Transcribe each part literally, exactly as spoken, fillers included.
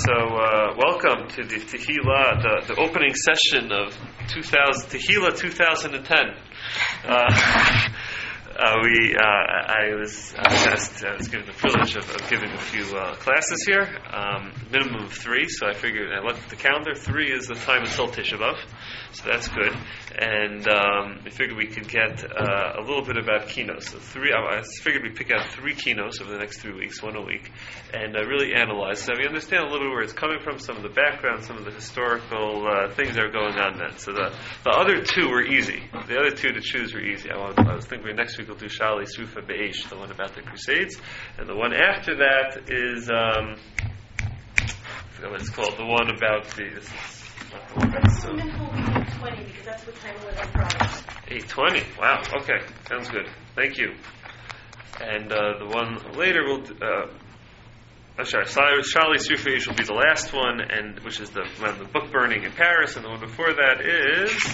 So, uh, welcome to the Tehillah, the, the opening session of two thousand, Tehillah twenty ten. Uh, uh, we, uh, I was, I was asked, I was given the privilege of, of giving a few uh, classes here, um, minimum of three. So I figured, I looked at the calendar. Three is the time until Tisha B'av, so that's good. And um, I figured we could get uh, a little bit about kinos. So three, I figured we'd pick out three kinos over the next three weeks, one a week, and uh, really analyze. So we understand a little bit where it's coming from, some of the background, some of the historical uh, things that are going on then. So the the other two were easy. The other two to choose were easy. I, was, I was thinking next week we'll do Shali Sufa Be'esh, the one about the Crusades, and the one after that is um, I forgot what it's called. The one about the. This is not the one that's, uh, eight twenty because that's what time we're on Friday. eight twenty. Wow. Okay. Sounds good. Thank you. And uh, the one later will. Uh, I'm sorry. Shali Sufa Be'esh will be the last one, and which is the one, the book burning in Paris, and the one before that is.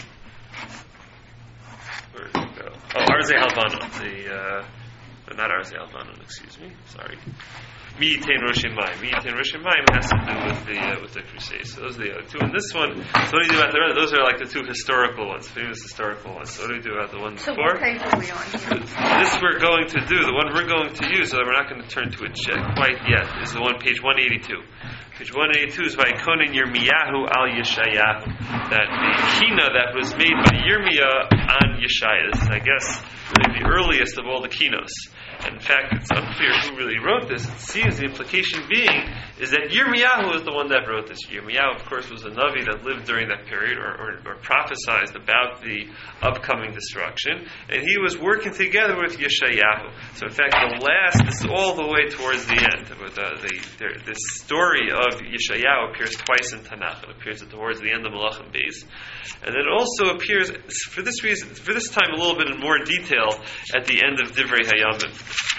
Where did it go? Oh, Arzei Halvanon. The uh, not Arzei Halvanon. Excuse me. Sorry. Mi Yitain Rosh Hamayim. Mi Yitain Rosh Hamayim has to do with the uh, with the Crusades. So those are the other two. And this one, so what do you do about the rest? Those are like the two historical ones, famous historical ones. So what do we do about the one so before? So what page are we on here? This we're going to do. The one we're going to use, so that we're not going to turn to it quite yet, is the one page one eighty-two. Page one eighty-two is by Konen Yirmiyahu al Yeshayahu. That the kina that was made by Yirmiyah on Yeshaya. This is, I guess, really the earliest of all the kinos. And in fact, it's unclear who really wrote this. It seems the implication being is that Yirmiyahu is the one that wrote this. Yirmiyahu, of course, was a Navi that lived during that period, or, or, or prophesied about the upcoming destruction. And he was working together with Yeshayahu. So in fact, the last, this is all the way towards the end. With, uh, the, the, this story of Yeshayahu appears twice in Tanakh. It appears towards the end of Malachim Beis. And then it also appears, for this reason, for this time a little bit in more detail, at the end of Divrei Hayamim.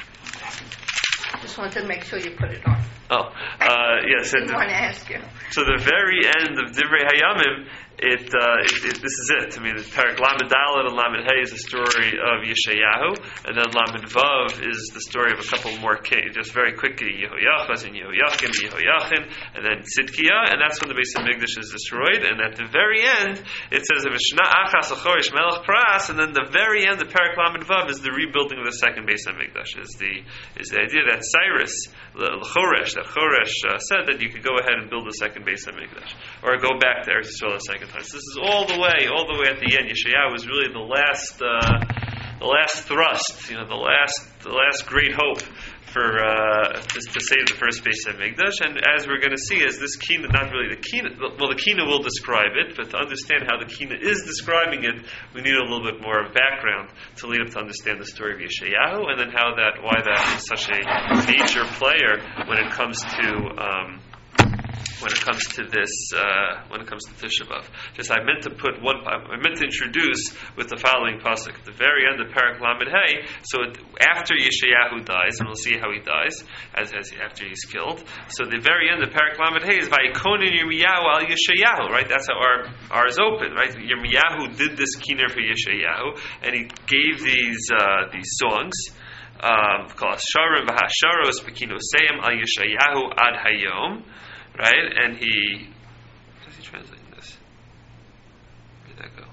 Just wanted to make sure you put it on. Oh, uh, yes. I didn't want to ask you. So the very end of Divrei Hayamim, it, uh, it, it this is it. I mean, the Parak Lamed Dalet and Lamed Hey is the story of Yeshayahu, and then Lamed Vav is the story of a couple more kings. Just very quickly, Yehoyachaz and Yehoyachin, Yehoyachin, and then Tzidkiah, and that's when the Beis Hamikdash is destroyed. And at the very end, it says V'shna Achas Achorish Melech Paras, and then the very end, the Parak Lamed Vav is the rebuilding of the second Beis Hamikdash. Is the is the idea that Cyrus, Choresh, that Choresh uh, said that you could go ahead and build the second Beis Hamikdash, or go back to Eretz Yisrael a second time. So this is all the way, all the way at the end. Yeshayahu was really the last, uh, the last thrust, you know, the last, the last great hope for uh, to, to save the first Beis Hamikdash. And as we're going to see, as this kina, not really the kina, well, the kina will describe it, but to understand how the kina is describing it, we need a little bit more of background to lead up to understand the story of Yeshayahu, and then how that, why that is such a major player when it comes to. Um, When it comes to this, uh, when it comes to Tisha B'av, just I meant to put one. I meant to introduce with the following pasuk at the very end of Parak Lamed Hey. So it, after Yeshayahu dies, and we'll see how he dies as, as after he's killed. So the very end of Parak Lamed Hey is Vayikonin Yirmiyahu al Yeshayahu. Right, that's how our ours open. Right, Yirmiyahu did this kiner for Yeshayahu, and he gave these uh, these songs. Um, called Sharim v'Hasharos Pekinoseim al Yeshayahu ad Hayom. Right, and he, how does he translate this? Where did that go?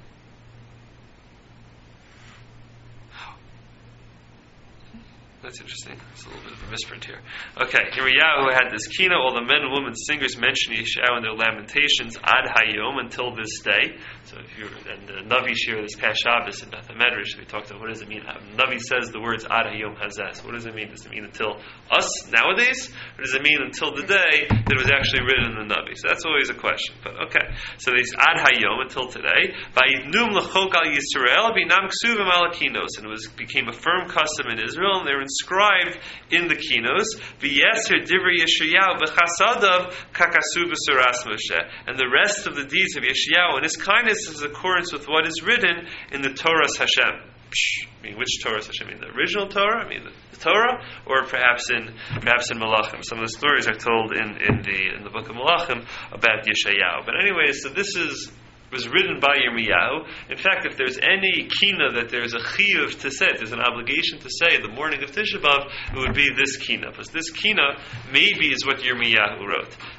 That's interesting. It's a little bit of a misprint here. Okay, Yirmiyahu had this kina. All the men and women singers mention Yeshayahu in their lamentations ad hayom, until this day. So if you and the Navi share this past Shabbos in Beth Medrash, we talked about what does it mean. Navi says the words ad hayom hazes. What does it mean? Does it mean until us nowadays, or does it mean until the day that it was actually written in the Navi? So that's always a question. But okay, so these ad hayom until today. Vayidnum lechok al Yisrael binam ksuvim al kinos, and it was became a firm custom in Israel, and they were inscribed in the kinos. V'yeser divrei Yeshayahu v'chasadav kakasu b'suras Moshe, and the rest of the deeds of Yeshayahu and his kindness is in accordance with what is written in the Torah Hashem. I mean, which Torah Hashem? I mean, the original Torah? I mean, the, the Torah, or perhaps in perhaps in Malachim. Some of the stories are told in, in the in the book of Malachim about Yeshayahu. But anyway, so this is was written by Yirmiyahu. In fact, if there's any kina that there's a chiyuv to say, there's an obligation to say the morning of Tisha B'av, it would be this kina. Because this kina maybe is what Yirmiyahu wrote.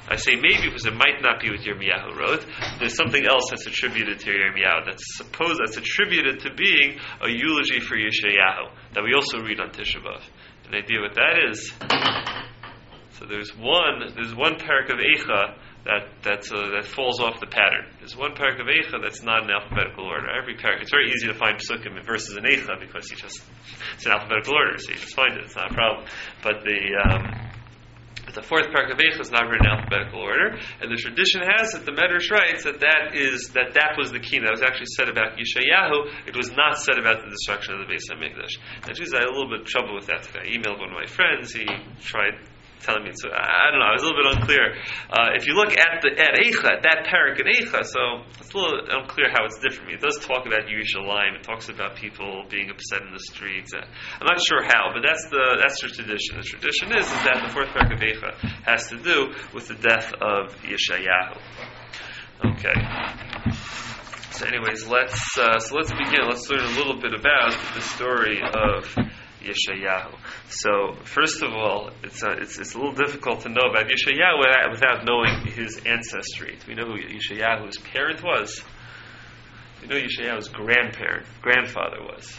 I say maybe because it might not be what Yirmiyahu wrote. There's something else that's attributed to Yirmiyahu that's supposed that's attributed to being a eulogy for Yeshayahu that we also read on Tisha B'Av. An idea what that is. So there's one there's one parak of Eicha that that's, uh, that falls off the pattern. There's one parak of Eicha that's not in alphabetical order. Every parak, it's very easy to find psukim and verses in Eicha because you just it's in alphabetical order, so you just find it. It's not a problem. But the um, the fourth parak of Eicha is not written in alphabetical order, and the tradition has it. The Medrash writes that that is that that was the key. That was actually said about Yeshayahu. It was not said about the destruction of the Beis Hamikdash. And geez, I had a little bit of trouble with that today. I emailed one of my friends. He tried telling me, so I don't know, I was a little bit unclear. Uh, if you look at the at Eicha, at that parak in Eicha, so it's a little unclear how it's different. It does talk about Yerushalayim. It talks about people being upset in the streets. Uh, I'm not sure how, but that's the that's the tradition. The tradition is, is that the fourth parak of Eicha has to do with the death of Yeshayahu. Okay. So, anyways, let's uh, so let's begin. Let's learn a little bit about the story of Yeshayahu. So, first of all, it's a, it's, it's a little difficult to know about Yeshayahu without, without knowing his ancestry. Do we know who Yeshayahu's parent was? Do we know Yeshayahu's grandparent, grandfather was?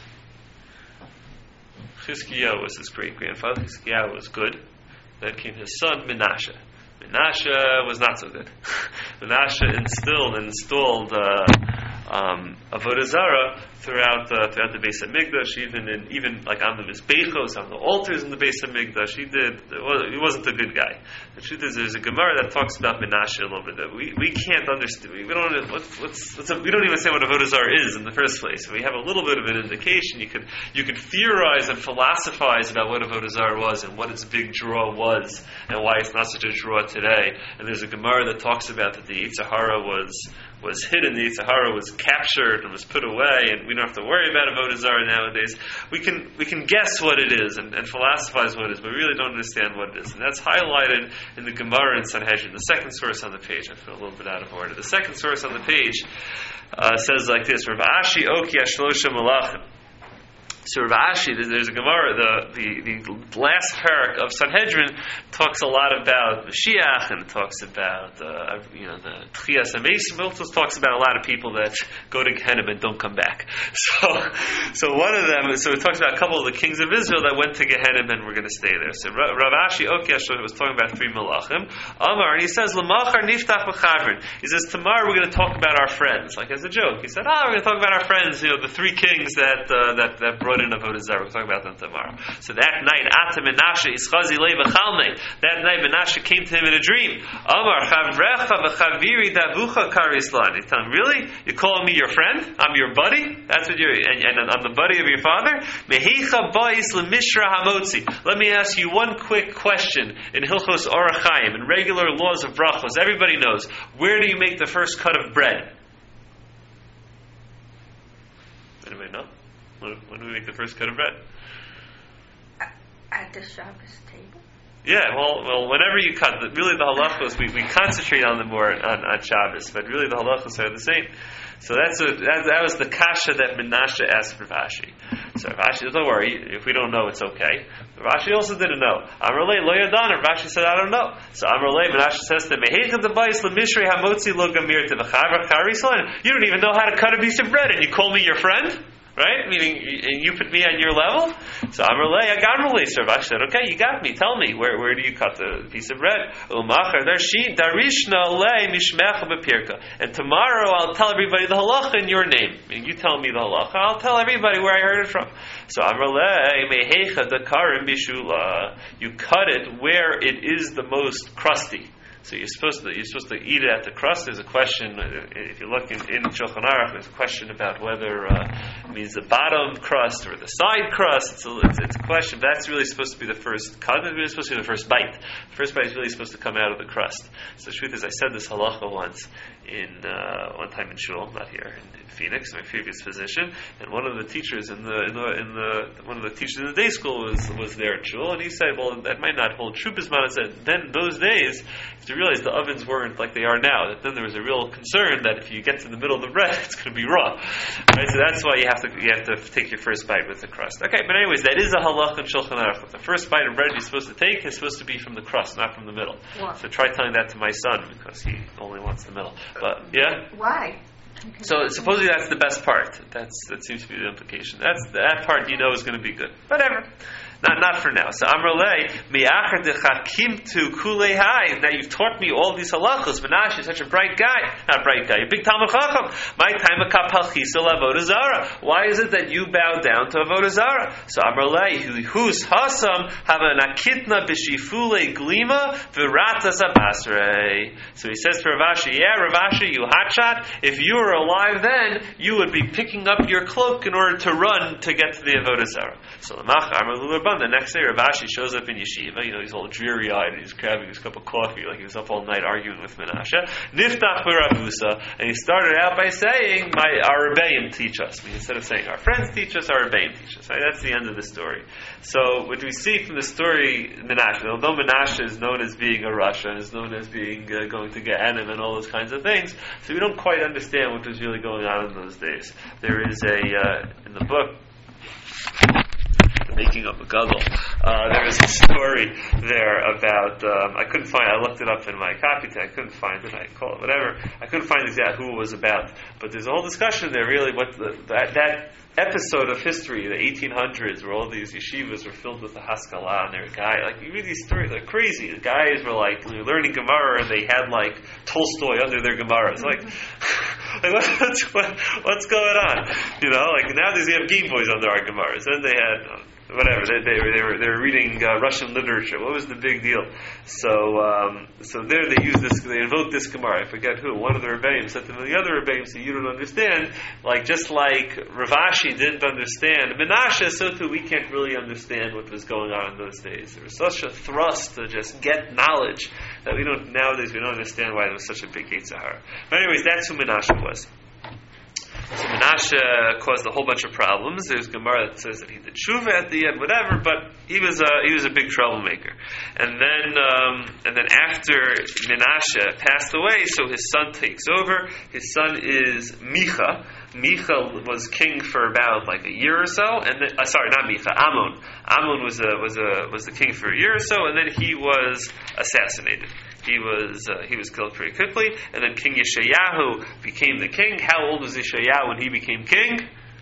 Chizkiyahu was his great-grandfather. Chizkiyahu was good. Then came his son, Menashe. Menashe was not so good. Menashe instilled and installed uh, um, Avodah Zarah throughout uh, throughout the Beis Hamikdash, even in even like on the mizbechos, on the altars in the Beis Hamikdash. He did. He wasn't a good guy. The truth is, there's a Gemara that talks about Menashe a little bit. That we, we can't understand. We don't. Let's, let's, let's, we don't even say what Avodah Zarah is in the first place. We have a little bit of an indication. You could you could theorize and philosophize about what Avodah Zarah was and what its big draw was and why it's not such a draw today. And there's a Gemara that talks about that the Yetzer Hara was was hidden, the Yetzer Hara was captured and was put away, and we don't have to worry about Avodah Zarah nowadays. We can we can guess what it is and, and philosophize what it is, but we really don't understand what it is. And that's highlighted in the Gemara in Sanhedrin, the second source on the page. I feel a little bit out of order. The second source on the page uh, says like this: Rav Ashi Oki Ashlosha Malachim. So Rav Ashi, there's a Gemara, the, the, the last parak of Sanhedrin talks a lot about Mashiach, and it talks about uh, you know the Tchias HaMesim. It also talks about a lot of people that go to Gehenna and don't come back. So, so one of them, so it talks about a couple of the kings of Israel that went to Gehenna and were going to stay there. So Rav Ashi Okesh was talking about three malachim. Amar, and he says, L'machar niftach b'chavrin. He says, tomorrow we're going to talk about our friends, like as a joke. He said, ah, oh, we're going to talk about our friends, you know, the three kings that uh, that that brought in Avodah Zarah. We'll talk about them tomorrow. So that night, Ata Menashe Ischazi Lei B'chalmei. That night, Menashe came to him in a dream. Amar Chavrecha v'Chaviri Davucha Karislan. He's telling him, really? You're calling me your friend? I'm your buddy? That's what you're, and, and I'm the buddy of your father? Mehicha Ba'is L'Mishra Hamotzi. Let me ask you one quick question in Hilchos Orach Chaim, in regular laws of brachos. Everybody knows. Where do you make the first cut of bread? Anybody know? When do we make the first cut of bread? At the Shabbos table? Yeah, well, well, whenever you cut, really the halachos, we, we concentrate on them more on, on Shabbos, but really the halachos are the same. So that's a, that, that was the kasha that Menashe asked Rav Ashi. So Rav Ashi, don't worry, if we don't know, it's okay. Rav Ashi also didn't know. Amrulay lo yadan. Rav Ashi said, I don't know. So Amrulay, Menashe says to Mehechem the Bais L'Mishrei Hamotzi Lo Gamir to the Chavar Charislan. You don't even know how to cut a piece of bread, and you call me your friend? Right? Meaning, you put me on your level? So Amrulay, I got Amrulay. So Rav Ashi said, okay, you got me. Tell me, where where do you cut the piece of bread? Umachar darshi darishna lei mishmecha bepirka. And tomorrow I'll tell everybody the halacha in your name. I mean, you tell me the halacha, I'll tell everybody where I heard it from. So Amrulay mehecha dakarim bishula. You cut it where it is the most crusty. So you're supposed to you're supposed to eat it at the crust. There's a question, if you look in, in Shulchan Aruch, there's a question about whether uh, it means the bottom crust or the side crust. It's a, it's, it's a question. But that's really supposed to be the first cut. It's really supposed to be the first bite. The first bite is really supposed to come out of the crust. So the truth is, I said this halacha once. in uh, one time in shul, not here, in, in Phoenix, my previous position, and one of the teachers in the in the in the one of the teachers in the day school was was there at shul, and he said, well, that might not hold true. Bisman said, then those days, you have to realize the ovens weren't like they are now. That then there was a real concern that if you get to the middle of the bread, it's going to be raw. Right? So that's why you have to you have to take your first bite with the crust. Okay, but anyways, that is a halach in Shulchan Aruch. The first bite of bread you're supposed to take is supposed to be from the crust, not from the middle. Why? So try telling that to my son because he only wants the middle. But yeah. Why? So supposedly that's the best part. That's that seems to be the implication. That's that part you know is going to be good. Whatever. Not not for now. So Amrulay, mi'achar dechakim to kulei hai. Now you've taught me all these halachos. Menashe is such a bright guy. Not bright guy. A big Talmud Chacham. My time a kapal chisel avodah zara. Why is it that you bow down to avodah zara? So Amrulay, who's hasam have an akitna b'shifulei glima v'ratas abasrei. So he says to Rav Ashi, yeah, Rav Ashi, you hotshot. If you were alive then, you would be picking up your cloak in order to run to get to the avodah zara. So Lamach Amrulay. The next day, Rav Ashi shows up in yeshiva. You know, he's all dreary-eyed and he's grabbing his cup of coffee like he was up all night arguing with Menashe. Niftach b'Ravusa, and he started out by saying, "My our Rebbeim teach us." I mean, instead of saying our friends teach us, our Rebbeim teach us. Right? That's the end of the story. So, what we see from the story, Menashe, although Menashe is known as being a Rasha and is known as being uh, going to get Gehenim and all those kinds of things, so we don't quite understand what was really going on in those days. There is a uh, in the book. Making up a guggle. Uh, there was a story there about, um, I couldn't find, I looked it up in my copy tag, I couldn't find it, I call it whatever, I couldn't find exactly who it was about, but there's a whole discussion there really, what the, that, that episode of history, the eighteen hundreds, where all these yeshivas were filled with the Haskalah, and they were guy, like, you read these stories, they're crazy, the guys were like, learning Gemara, and they had like, Tolstoy under their Gemara, it's like, like what's, what, what's going on? You know, like, nowadays they have Game Boys under our Gemaras, then they had, uh, whatever, they, they, they were they were reading uh, Russian literature. What was the big deal? So um, so there they use this, they invoke this Gemara. I forget who. One of the Rebbeim said to the other Rebbeim, so you don't understand. Like just like Rav Ashi didn't understand Menashe, so too we can't really understand what was going on in those days. There was such a thrust to just get knowledge that we don't nowadays we don't understand why there was such a big Yetzer Hara. But anyways, that's who Menashe was. So Menashe caused a whole bunch of problems. There's Gemara that says that he did tshuva at the end, whatever. But he was a he was a big troublemaker. And then um, and then after Menashe passed away, so his son takes over. His son is Micha. Micha was king for about like a year or so, and then uh, sorry, not Micha, Ammon. Ammon was a, was a, was the king for a year or so, and then he was assassinated. He was uh, he was killed pretty quickly, and then King Yeshayahu became the king. How old was Yeshayahu when he became king?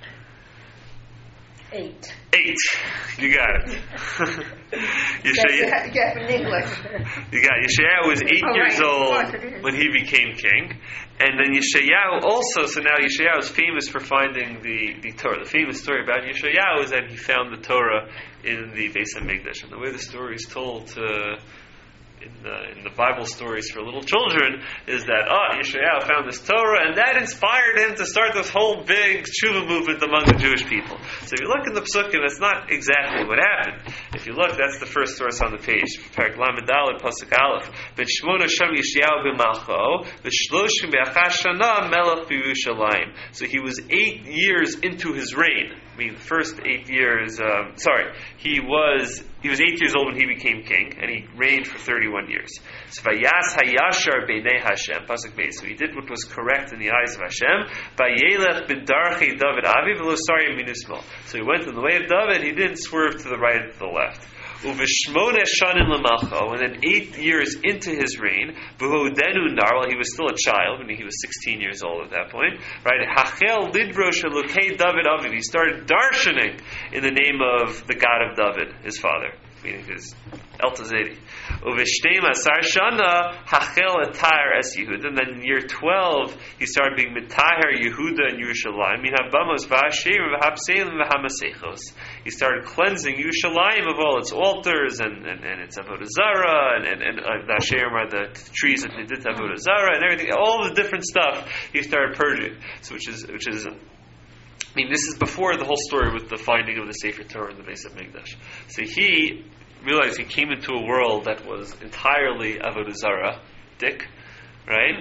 Eight. Eight. You got it. Yeshayahu, Get in English. you got it. Yeshayahu was eight Oh, years right. old Of course it is. when he became king. And then Yeshayahu also, so now Yeshayahu is famous for finding the, the Torah. The famous story about Yeshayahu is that he found the Torah in the Beis HaMikdash. And the way the story is told to... In the, in the Bible stories for little children is that, oh, Yeshayahu found this Torah, and that inspired him to start this whole big tshuva movement among the Jewish people. So if you look in the Psukim, that's not exactly what happened. If you look, that's the first source on the page. Parak Lamed Daled Pasuk Aleph. Ben Shmona Shem Yeshayahu b'Malcho, v'Shloshim b'Achash Shana Melech b'Yerushalayim. So he was eight years into his reign. I mean, the first eight years, um, sorry, he was he was eight years old when he became king, and he reigned for thirty-one years. So Vayas Hayashar Beinei Hashem, Pasuk Beis. So he did what was correct in the eyes of Hashem. Vayelech b'darchei David Avi v'lo sarya minismo. So he went in the way of David. He didn't swerve to the right and to the left. Uvishmone shanim l'malcho, and then eight years into his reign, v'hodenu nar, while he was still a child, when he was sixteen years old at that point, right? Hachel lidro shelukei David Aviv. He started darshaning in the name of the God of David, his father, meaning his Eltazedi. Uvishtem asar shana hachel atayr es Yehuda. And then in year twelve, he started being mitayr Yehuda and Yerushalayim. Min habamos v'hashem v'habselim v'hamasechos. He started cleansing Yerushalayim of all its altars and, and, and its avodah zarah and and, and uh, the Hashem are the trees that they did to avodah zarah and everything. All the different stuff he started purging. So which is which is. I mean, this is before the whole story with the finding of the Sefer Torah in the Beis HaMikdash. So he realized he came into a world that was entirely avodah zarah, dik, right?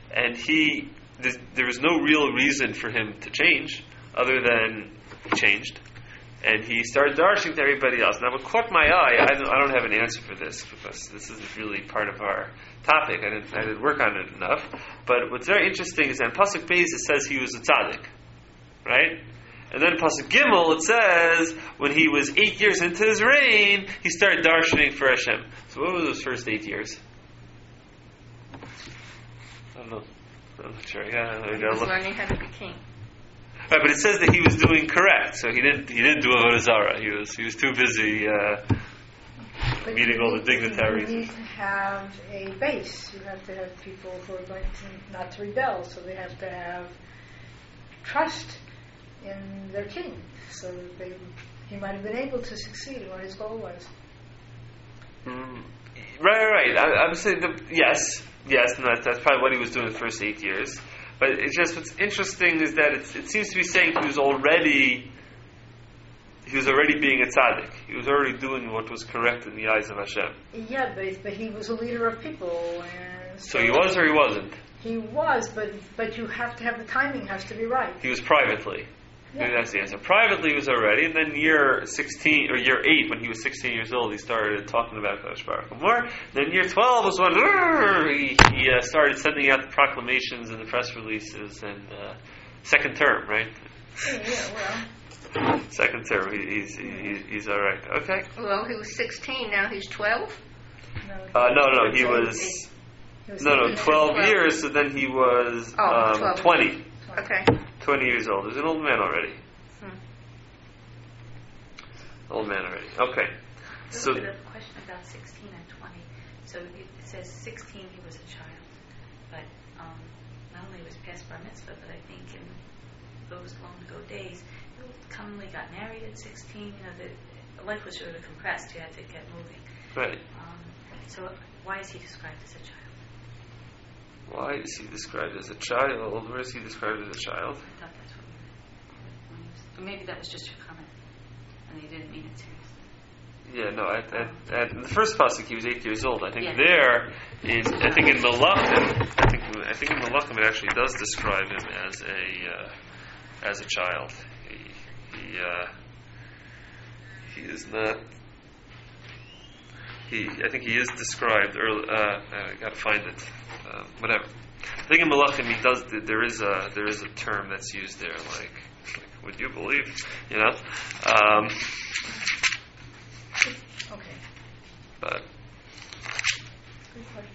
and he there was no real reason for him to change, other than he changed, and he started darshing to everybody else. Now, what caught my eye, I don't, I don't have an answer for this because this isn't really part of our topic. I didn't, I didn't work on it enough. But what's very interesting is that in Pasuk Beis it says he was a tzaddik, right? And then in Pasuk Gimel it says when he was eight years into his reign, he started darshaning for Hashem. So what was those first eight years? I don't know. I'm not sure. Yeah, I He gotta was look. learning how to be king. Right, but it says that he was doing correct, so he didn't. He didn't do avodah zarah. He was. He was too busy uh, But meeting you all the need- dignitaries. You need to have a base. You have to have people who are going to not to rebel, so they have to have trust in their king. So that they, he might have been able to succeed in what his goal was. Mm, right, right. I, I'm saying the, yes, yes, and that's, that's probably what he was doing the first eight years. But it's just what's interesting is that it's, it seems to be saying he was already he was already being a tzaddik. He was already doing what was correct in the eyes of Hashem. Yeah, but, but he was a leader of people, and So he was or he wasn't. He was, but but you have to have the timing has to be right. He was privately. Yeah. Maybe that's the answer. Privately he was already, and then year sixteen or year eight, when he was sixteen years old, he started talking about Kadosh Baruch Hu more. Then year twelve was when he, he uh, started sending out the proclamations and the press releases, and uh, second term, right? Yeah, yeah, well, Second term, he, he's he, he's all right. Okay. Well, he was sixteen, now he's twelve. no, Uh, no, no, he Eight. was he was no, no, eighteen. twelve twelve. years. So then he was Oh, um, twelve. twenty. Okay. twenty years old. He was an old man already. Hmm. Old man already. Okay. So. A little bit of a question about sixteen and twenty. So it it says sixteen he was a child, but um, not only was past bar mitzvah, but I think in those long ago days, people commonly got married at sixteen. You know, the life was sort of compressed. You had to get moving. Right. Um, so why is he described as a child? Why is he described as a child? Where is he described as a child? I thought that's what you meant. When you was- Or maybe that was just your comment, and you didn't mean it seriously. Yeah, no. At, at, at in the first pasuk, he was eight years old. I think Yeah. there is. I think in Malachim, I think I think in Malachim it actually does describe him as a uh, as a child. He he uh, he is not. He, I think he is described early. Uh, I gotta find it. Uh, whatever. I think in Malachim he does. There is a there is a term that's used there, like, like would you believe? You know. Um, Okay. but Good question.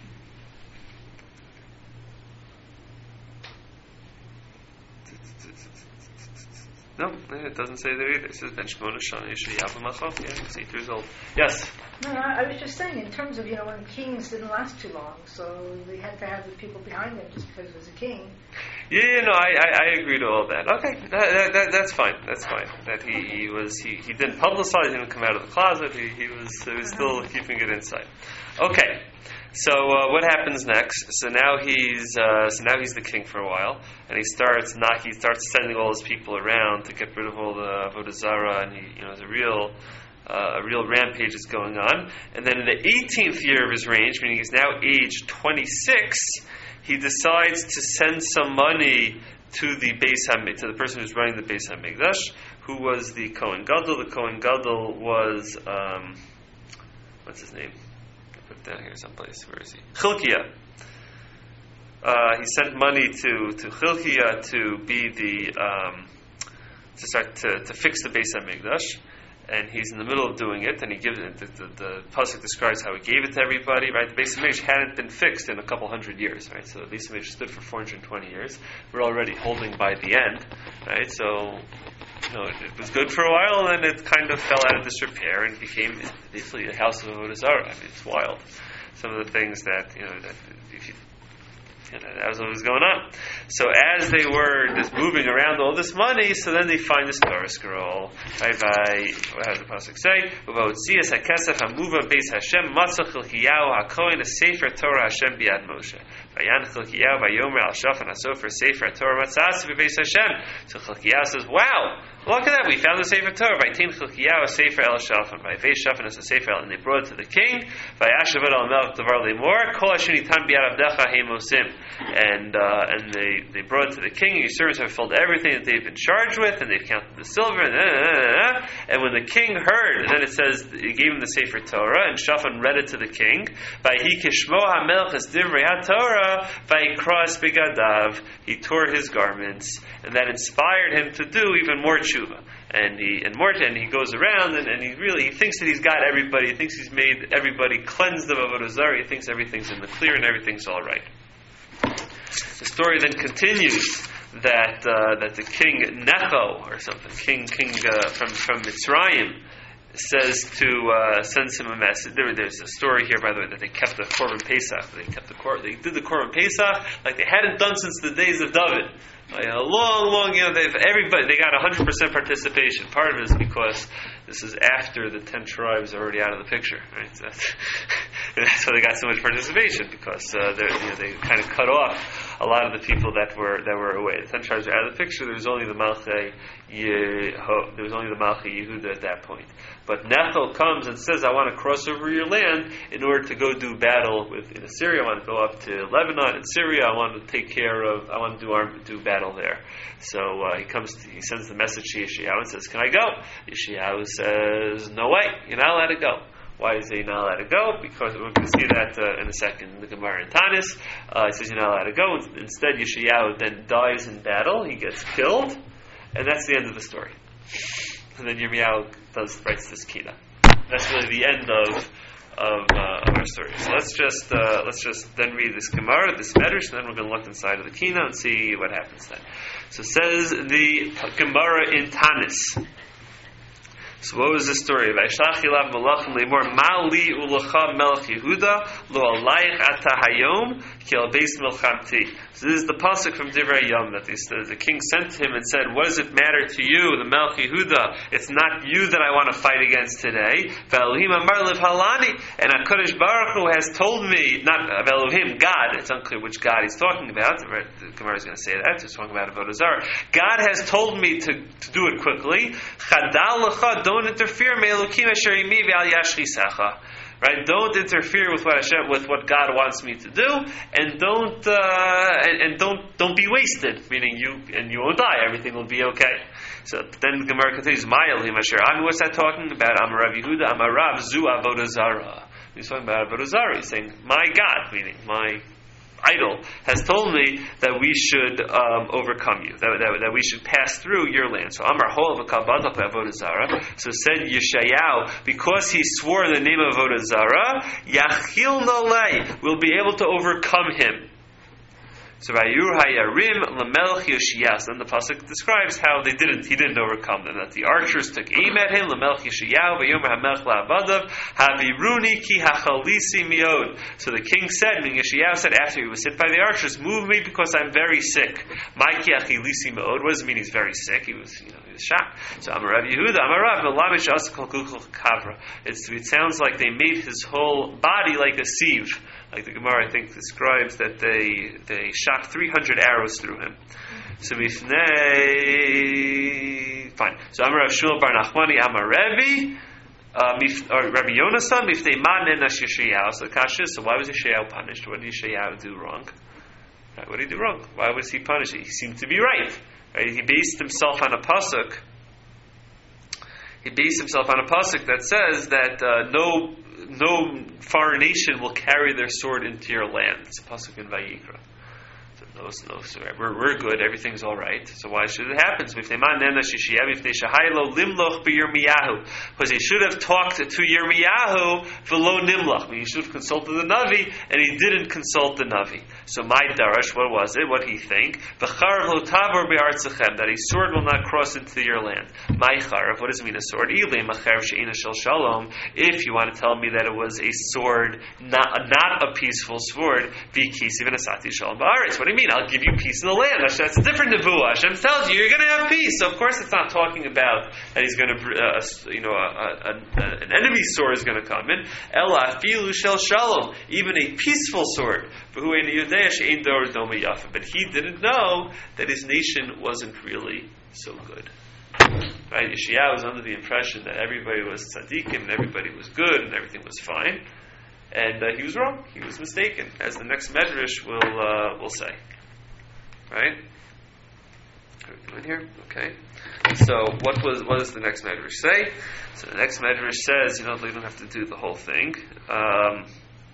no, it doesn't say there either. It says Ben Shmona Shana Yeshayahu Malachim. Yeah, he's eight years old. Yes. No, I, I was just saying, in terms of, you know, when kings didn't last too long, so they had to have the people behind them just because he was a king. Yeah, yeah, no, I, I, I agree to all that. Okay, that, that, that, that's fine. That's fine. That he, he was he, he didn't publicize. He didn't come out of the closet. He, he was he was still keeping it inside. Okay, so uh, what happens next? So now he's uh, so now he's the king for a while, and he starts not he starts sending all his people around to get rid of all the avodah zarah, and he you know there's a real. Uh, a real rampage is going on. And then in the eighteenth year of his reign, meaning he's now age twenty-six, he decides to send some money to the Beis HaMikdash, to the person who's running the Beis HaMikdash, who was the Kohen Gadol. The Kohen Gadol was, um, what's his name? I'll put it down here someplace. Where is he? Chilkiah. Uh, he sent money to, to Chilkiah to be the, um, to start to, to fix the Beis HaMikdash. And he's in the middle of doing it, and he gives it. The, the, the pasuk describes how he gave it to everybody. Right, the Beis HaMikdash hadn't been fixed in a couple hundred years. Right, so the Beis HaMikdash stood for four hundred twenty years. We're already holding by the end. Right, so you know it, it was good for a while, and then it kind of fell out of disrepair and became basically a house of avodah zarah. I mean, it's wild. Some of the things that you know that if you. You know, that was what was going on. So as they were just moving around all this money, so then they find this Torah scroll. Right by, what does the pasuk say? Uvotzias hakesef hamuva beis Hashem matzah Chilkiyahu hakohen a sefer Torah Hashem biad Moshe. Vayan Chilkiyahu vayomer al shafan hasofer sefer Torah matzasi beis Hashem. So Chilkiyahu says, "Wow, Look at that, we found the Sefer Torah. Vaytin Chilkiyahu, a Sefer El Shaphan. Vayvei Shaphan is a Sefer El, and they brought it to the king. Vayashav El Melech Devar Lemor, Kol Asher Nitan Biyad Avdecha Heimosim. And uh, and they, they brought it to the king, and your servants have fulfilled everything that they've been charged with, and they've counted the silver, and, uh, uh, uh, and when the king heard, and then it says, he gave him the Sefer Torah, and Shaphan read it to the king. Vayhi Kishmo HaMelech Es Divrei HaTorah, Vayikra Es Begadav. He tore his garments, and that inspired him to do even more tshuva. And he and more, and he goes around, and, and he really he thinks that he's got everybody. He thinks he's made everybody cleansed of avodah zarah. He thinks everything's in the clear and everything's all right. The story then continues that uh, that the king Necho or something, king king uh, from from Mitzrayim, says to uh, sends him a message. There, there's a story here, by the way, that they kept the Korban Pesach. They kept the Kor- They did the Korban Pesach like they hadn't done since the days of David. Like a long, long, you know, they've everybody they got one hundred percent participation. Part of it is because this is after the ten tribes are already out of the picture, right? So that's, that's why they got so much participation, because uh, you know, they kind of cut off a lot of the people that were that were away. The ten tribes are out of the picture. There was only the Malchei Yeho, there was only the Malchei Yehuda at that point. But Nethel comes and says, I want to cross over your land in order to go do battle with in Assyria. I want to go up to Lebanon and Syria. I want to take care of, I want to do arm, do battle there. So uh, he comes, to, he sends the message to Yeshayahu and says, can I go? Yeshayahu says, no way, you're not allowed to go. Why is he not allowed to go? Because we're going to see that uh, in a second in the Gemara in Tanis. Uh, he says you're not allowed to go. Instead, Yeshayahu then dies in battle. He gets killed. And that's the end of the story. And then Yirmiyahu does writes this kina. That's really the end of of, uh, of our story. So let's just uh, let's just then read this Gemara, this Medrash, and then we're going to look inside of the kina and see what happens then. So says the Gemara in Tanis. So what was the story? Vayishlach ilav malachim leimor mali ulacha melech Yehuda lo alayich ata hayom ki al beis melchamti. So this is the pasuk from Divrei Yom that the, the king sent to him and said, "What does it matter to you, the Melech Yehuda? It's not you that I want to fight against today." Ve'elohim amar lev halani, and Hakadosh Baruch Hu has told me, not Elohim, God. It's unclear which God he's talking about. The Gemara is going to say that. It's talking about avodah zarah. God has told me to, to do it quickly. Chadal lecha, don't interfere. Me'elokim asher imi ve'al yashchisacha. Right? Don't interfere with what Hashem, with what God wants me to do, and don't uh, and, and don't don't be wasted. Meaning you and you won't die. Everything will be okay. So then the Gemara continues. Ma'elohim asher ami. What's that talking about? Amar Rav Yehuda. Amar Rav zu avodah zarah. He's talking about avodah zarah. He's saying, my God, meaning my idol, has told me that we should um, overcome you, that, that, that we should pass through your land. So Amar Hol v'Kavadach avodah zarah. So said Yeshayahu, because he swore in the name of avodah zarah, Yachil nolei, will be able to overcome him. So Vayur Hayarim Lamelch Yeshayahu. Then the pasuk describes how they didn't, he didn't overcome them. That the archers took aim at him. Lamelch Yeshayahu Vayomer Hamelch LaAvadav Haviruni Ki Hachalisi Miod. So the king said, meaning Yeshayahu said after he was hit by the archers, move me because I'm very sick. My Ki Hachalisi Miod. What does it mean he's very sick? He was, you know, he was shot. So Amar Rav Yehuda Amar Rav Melamish Asakol Kuchel Kavra. It sounds like they made his whole body like a sieve. Like the Gemara, I think, describes that they they shot three hundred arrows through him. So mifnei, fine. So Amar Rav Shmuel bar Nachmani Amar Rebbe, uh, or Rabbi Yonasan miftei ma nenash Yeshayahu. So the kasha is, so why was Yeshayahu punished? What did Yeshayahu do wrong? Right, what did he do wrong? Why was he punished? He seemed to be right. Right? He based himself on a pasuk. He based himself on a pasuk that says that uh, no. No foreign nation will carry their sword into your land. It's a pasuk in Vayikra. So no, no, so we're, we're good. Everything's all right. So why should it happen? Because he should have talked to Yirmiyahu v'lo nimlach. He should have consulted the Navi, and he didn't consult the Navi. So my darash, what was it? What did he think? V'charav lo tavor be'artzachem, that a sword will not cross into your land. My charav, what does it mean a sword? If you want to tell me that it was a sword, not, not a peaceful sword, v'kisi v'nasati shalom ba'aretz. What do you mean? I'll give you peace in the land. That's a different nevuah. Hashem tells you you're going to have peace. So of course it's not talking about that he's going to, uh, you know, a, a, a, an enemy sword is going to come in. Ela filu shel shalom, even a peaceful sword. But he didn't know that his nation wasn't really so good. Right? Yeshayahu was under the impression that everybody was tzaddikim and everybody was good and everything was fine, and uh, he was wrong. He was mistaken, as the next medrash will uh, will say. Right? Are we doing here? Okay. So what was what does the next medrash say? So the next medrash says, you know, they don't have to do the whole thing. Um,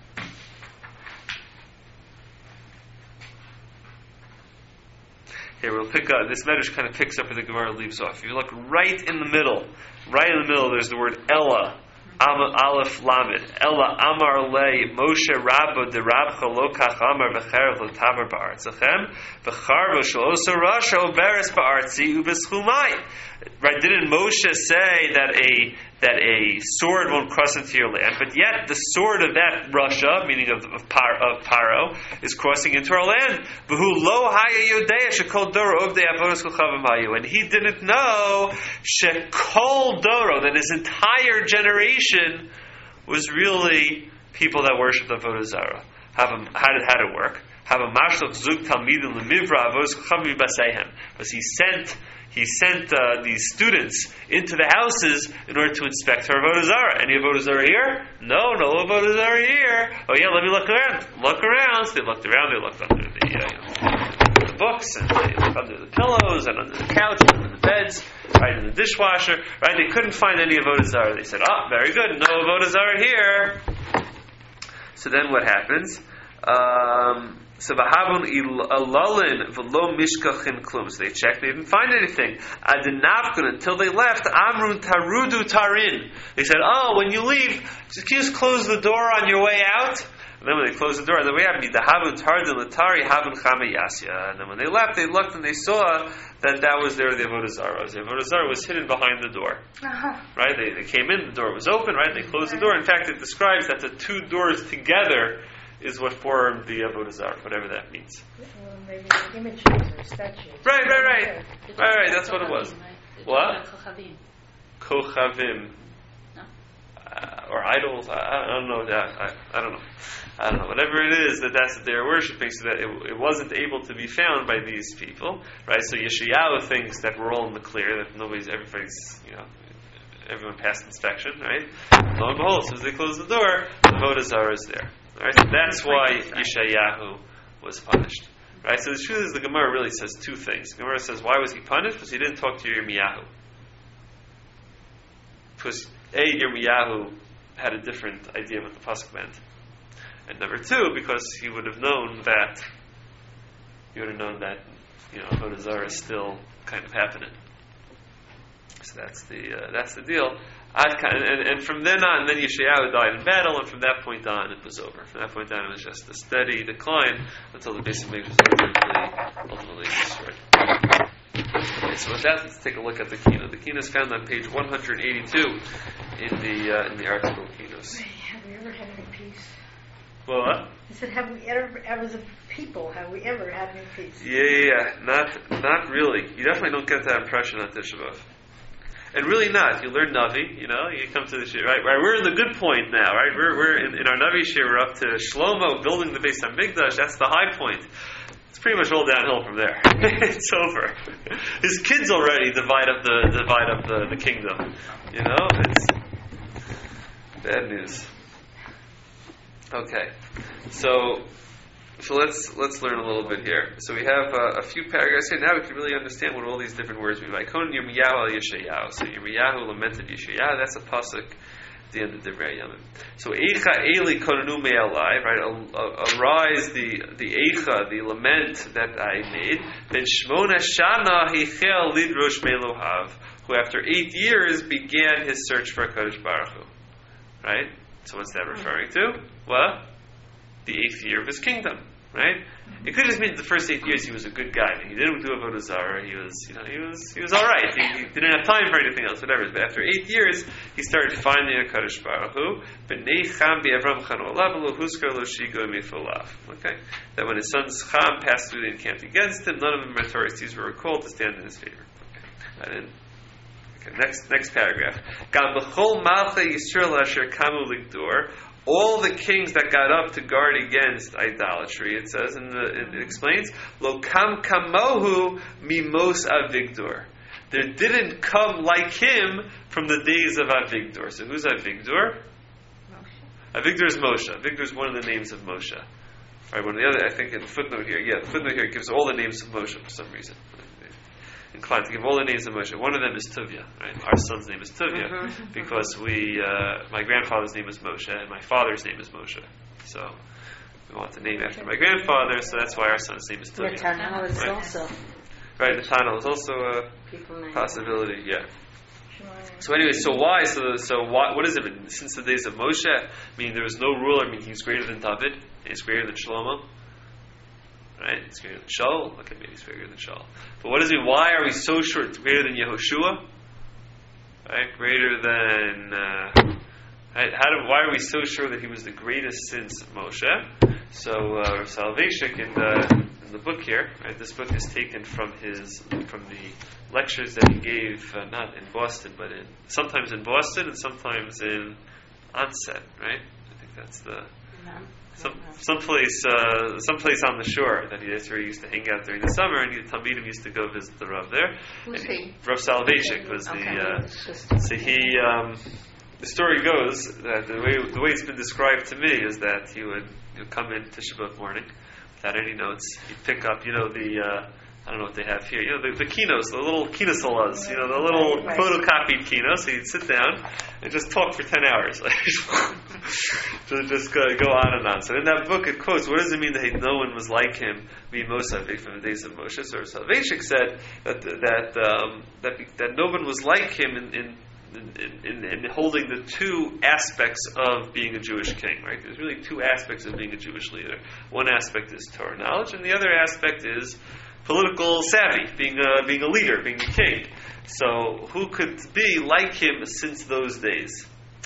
Here we'll pick up, this medrash kind of picks up where the Gemara leaves off. If you look right in the middle, right in the middle, there's the word Ella, Am, Aleph Lamed. Ella Amar Le Moshe Rabbo de Rabcha Lo Kach Amar V'cherev Lo Tavar Ba'artzachem V'charvo Sh'oso Rasha Oberes Ba'artzi U'Beschumai. Right? Didn't Moshe say that a that a sword won't cross into your land, but yet the sword of that Russia, meaning of, of, Par, of Paro, is crossing into our land. V'hu lo haya yodea shekol doro ovdei avodas kochavim hayu. And he didn't know shekol doro, that his entire generation was really people that worshipped avodah zarah. Have a, how did how did it work? Have a mashloch zug talmidim lemivra avodas kochavim basehem. Because he sent. He sent uh, these students into the houses in order to inspect her avodah zarah. Any avodah zarah here? No, no avodah zarah here. Oh yeah, let me look around. Look around. So they looked around. They looked under the, uh, you know, the books, and they looked under the pillows, and under the couch, and under the beds, right in the dishwasher. Right? They couldn't find any avodah zarah. They said, "Oh, very good. No avodah zarah here." So then what happens? Um, So v'havon ilalin v'lo mishkachin klum. So they checked, they didn't find anything. Adinavkun, until they left, amrun tarudu tarin. They said, oh, when you leave, just, can you just close the door on your way out? And then when they closed the door on the way out, midahavon tardin latari havon chamayasya. And then when they left, they looked and they saw that that was there, the avodah zarah. The avodah zarah was hidden behind the door. Uh-huh. Right? They, they came in, the door was open, right? They closed the door. In fact, it describes that the two doors together is what formed the avodah zarah, whatever that means. Well, maybe images or statues. Right, right, right. Right, right, that's what it was. What? Kochavim. Kochavim. No? Uh, or idols. I, I don't know. I, I, I don't know. I don't know. Whatever it is, that that's what they're worshipping, so that it, it wasn't able to be found by these people. Right? So Yeshayahu thinks that we're all in the clear, that nobody's, everybody's, you know, everyone passed inspection, right? Lo and behold, as soon as they close the door, the avodah zarah is there. Right, so that's why Yeshayahu was punished. Right, so the truth is the Gemara really says two things. The Gemara says, why was he punished? Because he didn't talk to Yirmiyahu. Because A, Yirmiyahu had a different idea of what the pasuk meant. And number two, because he would have known that, he would have known that, you know, avodah zarah is still kind of happening. So that's the uh, that's the deal. And, and, and from then on, then Yeshayahu died in battle, and from that point on, it was over. From that point on, it was just a steady decline until the basic Mikdash was ultimately, ultimately destroyed. Okay, so with that, let's take a look at the Kina. The Kina is found on page one hundred eighty-two in the uh, in the article Kinos. Have we ever had any peace? Well, what? He said, have we ever, as a people, have we ever had any peace? Yeah, yeah, yeah. Not, not really. You definitely don't get that impression on Tisha B'Av. And really not. You learn Navi, you know, you come to the Shir, right? right? We're in the good point now, right? We're we're in, in our Navi Shir, we're up to Shlomo building the Beis HaMikdash. That's the high point. It's pretty much all downhill from there. It's over. His kids already divide up the divide up the, the kingdom. You know, it's bad news. Okay, so so let's let's learn a little bit here. So we have uh, a few paragraphs here. Now we can really understand what all these different words mean. Like Kon Yirmiyahu al Yeshayahu. So Yirmiyahu lamented Yeshayahu. That's a pasuk at the end of Divrei Hayamim. So Eicha Eli Konanu Me'alai, right? Arise the the Eicha, the lament that I made. Ben Shmona Shana Hichel Lidrosh Melohav, who after eight years began his search for Kadosh Baruch Hu. Right? So what's that referring to? What? The eighth year of his kingdom. Right? It could just mean the first eight years he was a good guy. He didn't do avodah zarah. He was, you know, he was, he was all right. He, he didn't have time for anything else, whatever. But after eight years, he started finding a Kadosh Baruch Hu. B'nei Cham be'Avram chanu alav lo huskar lo shigo mifolav. Okay, that when his sons Cham passed through the encamped against him, none of them meritorious deeds were recalled to stand in his favor. Okay, I didn't. Okay, next next paragraph. Gam b'chol malcha Yisrael asher kamu ligdor. All the kings that got up to guard against idolatry, it says, and it, it explains, Lo kam kamohu mimos avigdor. there didn't come like him from the days of Avigdor. So who's Avigdor? Moshe. Avigdor is Moshe. Avigdor is one of the names of Moshe. All right, one of the other, I think in the footnote here, yeah, the footnote here gives all the names of Moshe for some reason. Inclined to give all the names of Moshe. One of them is Tuvia, right? Our son's name is Tuvia Mm-hmm. because we, uh, my grandfather's name is Moshe and my father's name is Moshe. So we want the name after my grandfather, so that's why our son's name is Tuvia. Nathanael is Right. also Right, Nathanael is also a people named. possibility, yeah. So anyway, so why? So so why, what is it? Since the days of Moshe, I mean, there was no ruler. I mean, he's greater than David. He's greater than Shlomo. Right? He's greater than Shaul. Okay, maybe he's greater than Shaul. But what does it mean? Why are we so sure it's greater than Yehoshua? Right? Greater than... Uh, right? How do, why are we so sure that he was the greatest since Moshe? So, uh, Salvation in the, in the book here, right? This book is taken from his from the lectures that he gave, uh, not in Boston, but in sometimes in Boston and sometimes in Onset, right? I think that's the... Some someplace, uh, someplace on the shore that he, that's where he used to hang out during the summer, and the Talmidim used to go visit the Rav there. Who's And he? Rav Soloveitchik was the. Okay. Uh, so he, um, the story goes that the way the way it's been described to me is that he would, he would come in Tisha B'Av morning without any notes. He'd pick up, you know, the. Uh, I don't know what they have here. You know, the, the kinos, the little kinosalas, you know, the little Right, right. photocopied kinos. So he'd sit down and just talk for ten hours. Like, so just go, go on and on. So in that book it quotes, what does it mean that no one was like him, me Moshe, from the days of Moshe? So Soloveitchik said that that, um, that that no one was like him in, in In, in, in holding the two aspects of being a Jewish king, right? There's really two aspects of being a Jewish leader. One aspect is Torah knowledge, and the other aspect is political savvy, being a, being a leader, being a king. So who could be like him since those days?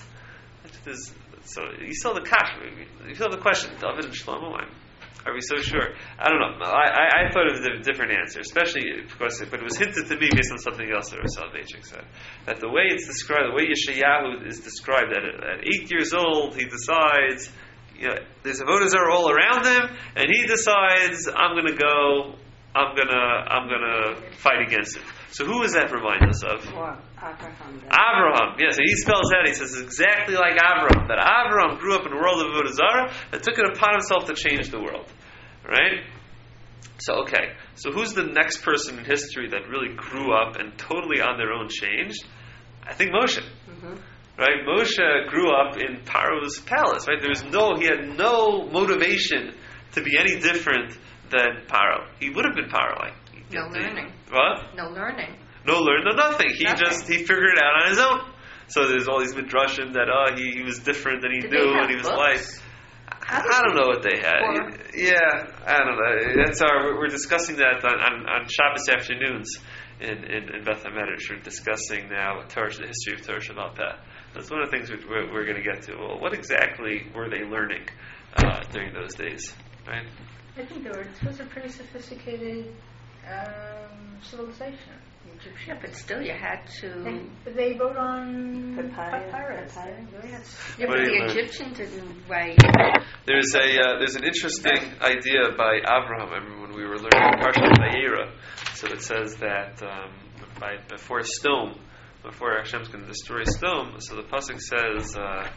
So you saw the question, you saw the question, David and Shlomo, I'm, are we so sure? I don't know. I, I, I thought of a different answer, especially because, but it was hinted to me based on something else that Soloveitchik said. That the way it's described, the way Yeshayahu is described, that at, at eight years old he decides, you know, there's avodah zarah all around him, and he decides, I'm going to go, I'm going to, I'm going to fight against it. So who does that remind us of? Or Abraham. Abraham, yes, and he spells out, he says exactly like Abraham, that Abraham grew up in a world of avodah zarah and took it upon himself to change the world. Right? So, okay, so who's the next person in history that really grew up and totally on their own changed? I think Moshe. Mm-hmm. Right? Moshe grew up in Paro's palace, right? There was no, he had no motivation to be any different than Paro. He would have been Paro. Like, No the, learning. What? No learning. No learn, no nothing. He Nothing. just, he figured it out on his own. So there's all these midrashim that, oh, he, he was different than he Did knew they have and he was books? like, How did I don't they- know what they had. Or- Yeah, I don't know. That's our, we're- we're discussing that on, on, on Shabbos afternoons in, in, in Beth HaMedrash. We're discussing now Torah, the history of Torah Shabbat Peh. That's one of the things we're, we're going to get to. Well, what exactly were they learning uh, during those days? Right? I think they were, it was a pretty sophisticated um, civilization, the Egyptians. Yeah, but still you had to... And they wrote on Papyrus. papyrus. Papyrus. They had- Yeah, What but do you the learn? Egyptians didn't write... There's a uh, there's an interesting idea by Avraham. I remember when we were learning Parshat Vayera. So it says that um, by, before Sdom, before Hashem's going to destroy Sdom, so the pasuk says, uh,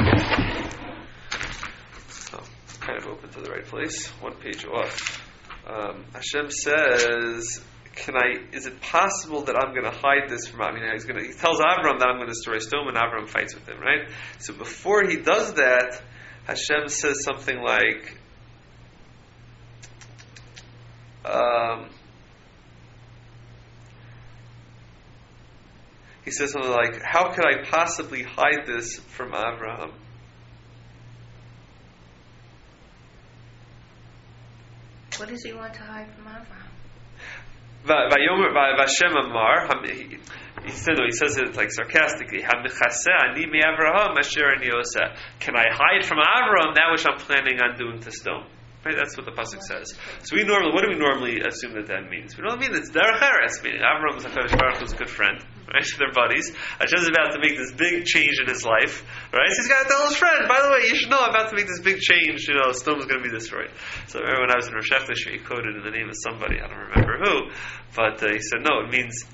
oh, kind of open to the right place, one page off. Um, Hashem says, "Can I? Is it possible that I'm going to hide this from?" I mean, he's going to. He tells Avram that I'm going to destroy Sdom, and Avram fights with him, right? So before he does that, Hashem says something like, um, he says something like, "How could I possibly hide this from Avraham?" What does he want to hide from Abraham? Vayomer Vashem Amar. He he said, no, he says it like sarcastically. Hamichaseh ani mi Avraham asher ani oseh. Can I hide from Avraham that which I'm planning on doing to Sdom? Right, that's what the pasuk says. So we normally, what do we normally assume that that means? We don't mean it's derech eretz, meaning Avraham is HaKadosh Baruch Hu's good friend, right? They're buddies. Hashem's about to make this big change in his life, right? So he's got to tell his friend, by the way, you should know I'm about to make this big change. You know, Sdom is going to be destroyed. So I remember when I was in Rosh Hashanah, he quoted in the name of somebody, I don't remember who, but uh, he said, no, it means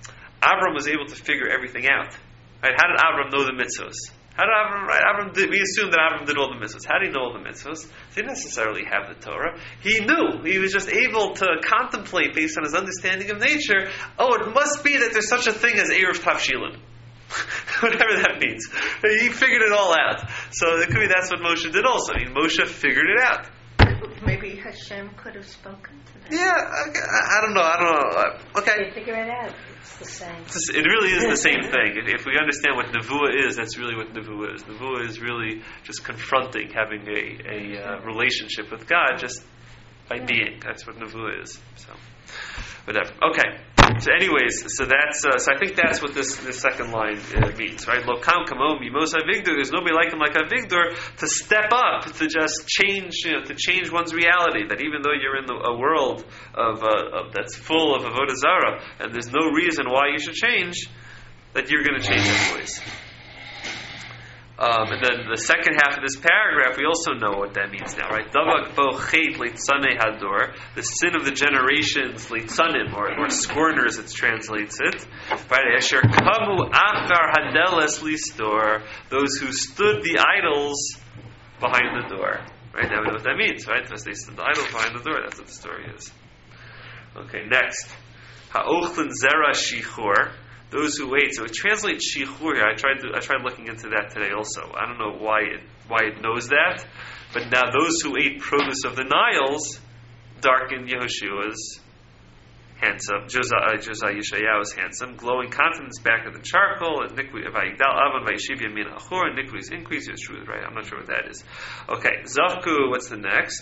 Avram was able to figure everything out. Right? How did Avram know the mitzvos? How did Avram, right? Avram did, we assume that Avram did all the mitzvahs. How did he know all the mitzvahs? He didn't necessarily have the Torah. He knew. He was just able to contemplate based on his understanding of nature. Oh, it must be that there's such a thing as Erev Tavshilin. Whatever that means. He figured it all out. So it could be that's what Moshe did also. I mean, Moshe figured it out. Maybe Hashem could have spoken to them. Yeah, I, I don't know. I don't know. Okay. They figure it out. It's the same. It's, it really is the same thing. If, if we understand what Nevuah is, that's really what Nevuah is. Nevuah is really just confronting, having a, a uh, relationship with God just by being. That's what Nevuah is. So, whatever. Okay. So, anyways, so that's uh, so I think that's what this, this second line uh, means, right? Lokam kamom yimos Avigdor. There's nobody like him like Avigdor to step up to just change, you know, to change one's reality. That even though you're in the, a world of, uh, of that's full of avodah zarah, and there's no reason why you should change, that you're going to change anyways. Um, and then the second half of this paragraph, we also know what that means now, right? Davak bo chet leitzanei hador, the sin of the generations, leitzanim, or, or scorners, it translates it. Right? Asher kamu achar hadeles listor, those who stood the idols behind the door. Right? Now we know what that means, right? Because they stood the idols behind the door. That's what the story is. Okay, next. Ha'ochlin zera shichor. Those who ate. So it translates shichur. I tried to, I tried looking into that today also. I don't know why it why it knows that, but now those who ate produce of the Niles darkened Yehoshua's handsome. Josiah, Josiah Yeshayahu's handsome, glowing countenance back of the charcoal. And iniquity vayigdal avan vayishiv yamin achor. Iniquities increase. Your truth, right? I'm not sure what that is. Okay, Zavku. What's the next?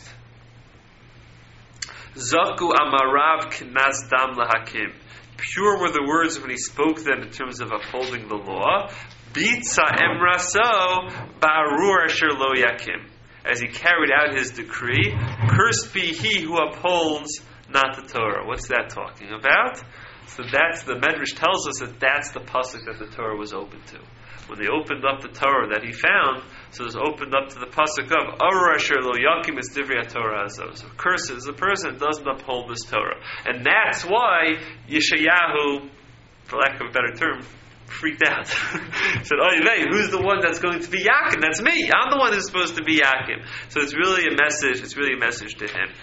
Zavku amarav knaz dam lahakim. Pure were the words when he spoke them in terms of upholding the law. Bitza emraso barur asher lo yakim. As he carried out his decree, cursed be he who upholds not the Torah. What's that talking about? So that's the Medrash tells us that that's the pasuk that the Torah was open to. When they opened up the Torah that he found, so it was opened up to the pasuk of Arur asher lo yakim es divrei Torah azos. So curses the person that doesn't uphold this Torah, and that's why Yeshayahu, for lack of a better term, freaked out. He said, "Oh, hey, who's the one that's going to be Yakim? That's me. I'm the one who's supposed to be Yakim." So it's really a message. It's really a message to him.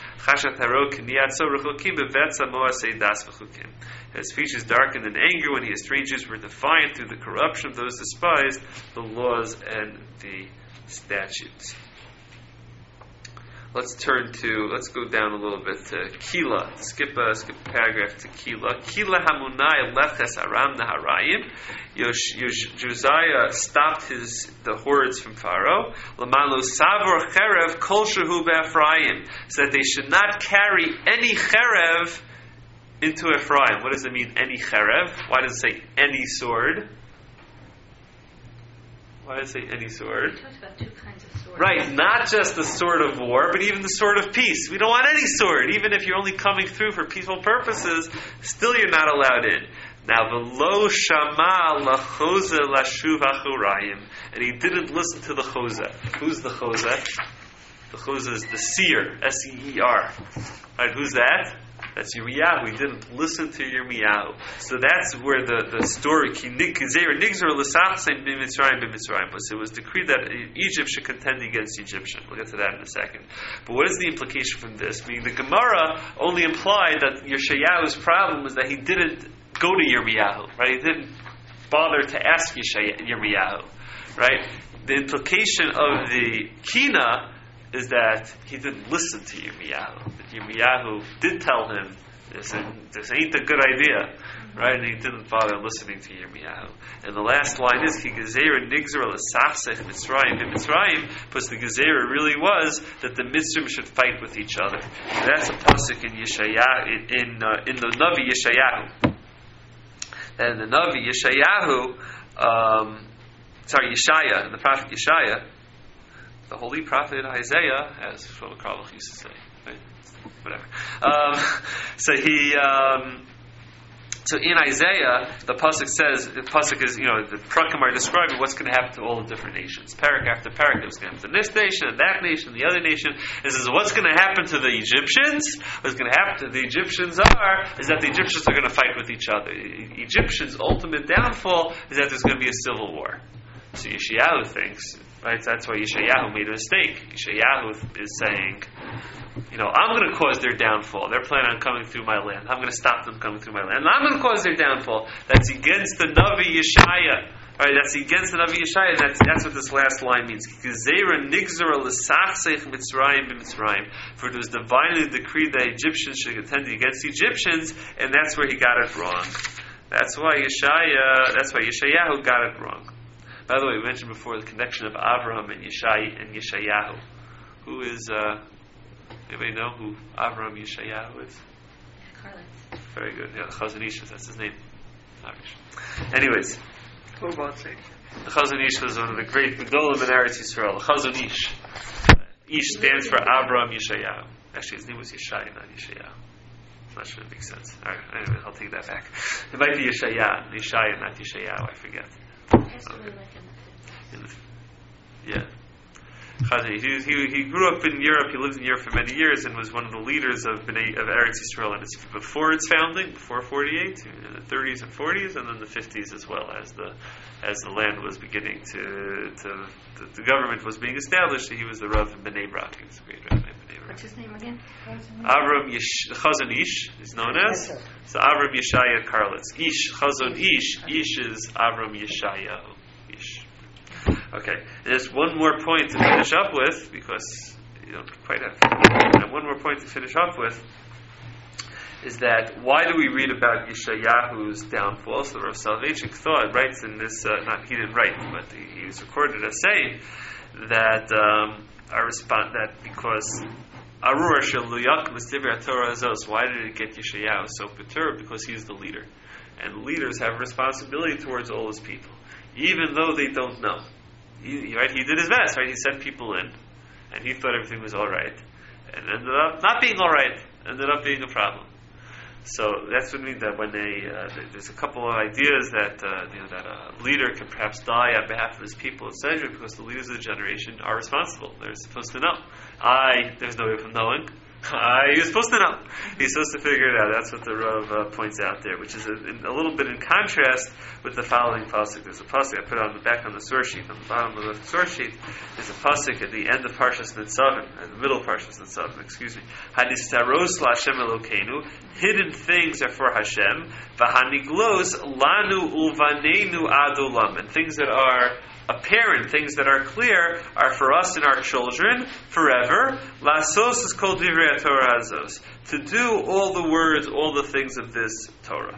His speech is darkened in anger when he estranges were defiant through the corruption of those despised the laws and the statutes. Let's turn to, let's go down a little bit to Kila. Skip a, skip a paragraph to Kila. Kila hamunai leches aram naharayim. Josiah stopped his the hordes from Pharaoh. Lamalo savor cherev kol shehu be'Ephraim. So that they should not carry any cherev into Ephraim. What does it mean, any cherev? Why does it say any sword? Why does it say any sword? It talks about two kinds of swords. Right, not just the sword of war, but even the sword of peace. We don't want any sword. Even if you're only coming through for peaceful purposes, still you're not allowed in. Now, v'lo shama lachoze lashuv achurayim. And he didn't listen to the choza. Who's the choza? The choza is the seer, S E E R. Right, who's that? That's Yirmiyahu. He didn't listen to Yirmiyahu. So that's where the, the story, it was decreed that Egypt should contend against Egyptian. We'll get to that in a second. But what is the implication from this? Meaning the Gemara only implied that Yeshayahu's problem was that he didn't go to Yirmiyahu, right? He didn't bother to ask Yirmiyahu, right? The implication of the Kina is that he didn't listen to Yirmiyahu. That Yirmiyahu did tell him, this, this ain't a good idea, right? And he didn't bother listening to Yirmiyahu. And the last line is, Ki gezerah nigzor l'sachsech Mitzrayim b'Mitzrayim, because the gezerah really was that the Mitzrayim should fight with each other. And that's a pasuk in Yeshayahu, in, in, uh, in the Navi Yeshayahu. And the Navi Yeshayahu, um, sorry, Yeshaya, and the prophet Yeshaya, the holy prophet Isaiah, as Shlomo Carlebach used to say, right? Whatever. Um, so he, um, So in Isaiah, the pasuk says, the pasuk is, you know, the prakim are describing what's going to happen to all the different nations. Parak after parak, what's going to happen to this nation, and that nation, the other nation. It says what's going to happen to the Egyptians. What's going to happen to the Egyptians are is that the Egyptians are going to fight with each other. E- Egyptians' ultimate downfall is that there's going to be a civil war. So Yeshayahu thinks, right? That's why Yeshayahu made a mistake. Yeshayahu is saying, you know, I'm going to cause their downfall. They're planning on coming through my land. I'm going to stop them coming through my land. And I'm going to cause their downfall. That's against the Navi Yeshaya. All right, that's against the Navi Yeshaya. That's that's what this last line means. For it was divinely decreed that Egyptians should contend against Egyptians, and that's where he got it wrong. That's why Yeshaya. That's why Yeshayahu got it wrong. By the way, we mentioned before the connection of Avraham and Yeshai and Yeshayahu. Who is? Uh, Anybody know who Avraham Yeshayahu is? Carlin. Very good. Yeah, the Chazon Ish, that's his name. Anyways, For God's sake. the Chazon Ish was one of the great Gedolim in Eretz Yisrael. The Chazon Ish. Ish stands for Avraham Yeshayahu. Actually, his name was Yeshai, not Yeshayahu. I'm not sure it makes sense. All right, anyway, I'll take that back. It might be Yeshaya, Yeshaya, not Yeshayahu. I forget. Okay. Yeah. He, he, he grew up in Europe. He lived in Europe for many years and was one of the leaders of Bnei, of Eretz Yisrael and its, before its founding, before forty-eight, in the thirties and forties, and then the fifties as well, as the as the land was beginning to, to the, the government was being established. He was the Rav in Bnei Brak. He was a great Rav in Bnei Brak. What's his name again? Avram Yesh, Chazon Ish is known as. So Avram Yeshaya Karlitz. Ish, Chazon Ish. Ish is Avram Yeshayahu. Ish. Okay, there's one more point to finish up with, because you don't quite have and one more point to finish up with is that why do we read about Yeshayahu's downfall? So the Rav Soloveitchik thought, writes in this, uh, not he didn't write, but he, he was recorded as saying that um, our response, that because Arur Shaluyak Mistivra Torah Azos, why did it get Yeshayahu so perturbed? Because he's the leader. And leaders have responsibility towards all his people, even though they don't know. He, right? He did his best, right? He sent people in, and he thought everything was all right, and ended up not being all right. Ended up being a problem. So that's what means that when they uh, there's a couple of ideas that uh, you know that a leader can perhaps die on behalf of his people, et cetera, because the leaders of the generation are responsible. They're supposed to know. I there's no way of knowing. I, he was supposed to know. He's supposed to figure it out. That's what the Rav uh, points out there, which is a, in, a little bit in contrast with the following pasuk. There's a pasuk I put on the back on the source sheet. On the bottom of the source sheet, there's a pasuk at the end of Parshas Nitzavim, at the middle of Parshas Nitzavim. Excuse me. Hanistaros laHashem Elokeinu. Hidden things are for Hashem. V'haniglos lanu uvanenu adolam. And things that are apparent, things that are clear, are for us and our children forever. Lasos is called divrei Torah azos, to do all the words, all the things of this Torah.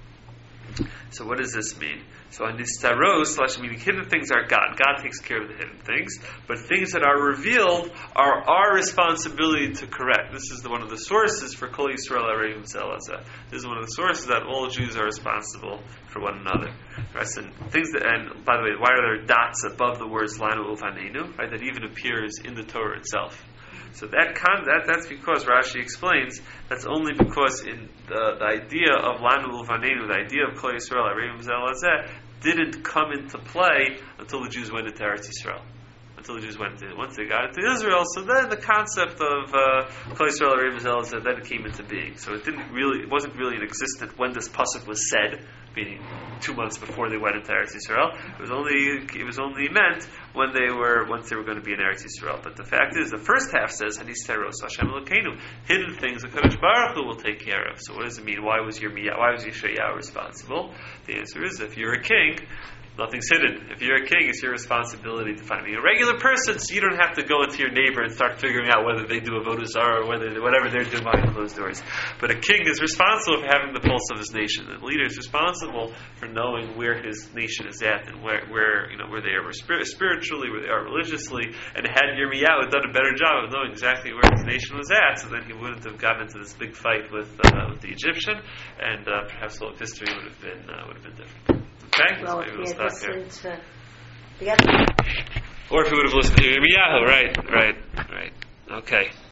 So what does this mean? So on nistaros, meaning hidden things are God. God takes care of the hidden things, but things that are revealed are our responsibility to correct. This is the, one of the sources for Kol Yisrael Areim Zelazah. This is one of the sources that all Jews are responsible for one another. Right? And things that, and by the way, why are there dots above the words Lanu Uvanenu? Right? That even appears in the Torah itself. So that con- that that's because Rashi explains that's only because in the, the idea of Lanu Uvanenu, the idea of Kol Yisrael Areim Zelazeh, didn't come into play until the Jews went into Eretz Yisrael. Until the Jews went to, once they got into Israel, so then the concept of Kol Yisrael Areim Zelazeh then came into being. So it didn't really, it wasn't really in existence when this pasuk was said, meaning two months before they went into Eretz Yisrael. It was only it was only meant when they were once they were going to be in Eretz Yisrael. But the fact is, the first half says Hanisteros Hashem Elokeinu, hidden things the Kadosh Baruch Hu will take care of. So what does it mean? Why was Yirmiyah, why was Yeshayahu responsible? The answer is, if you're a king, nothing's hidden. If you're a king, it's your responsibility to find me. A regular person, so you don't have to go into your neighbor and start figuring out whether they do avodah zarah or whether whatever they're doing behind closed doors. But a king is responsible for having the pulse of his nation. The leader is responsible for knowing where his nation is at and where, where you know where they are spiritually, where they are religiously. And had Yirmiyahu done a better job of knowing exactly where his nation was at, so then he wouldn't have gotten into this big fight with uh, with the Egyptian, and uh, perhaps all of history would have been uh, would have been different. Okay, Well, so maybe we'll if he stop had here. listened to the other. Or if he would have listened to Yirmiyahu, right, right, right. Okay.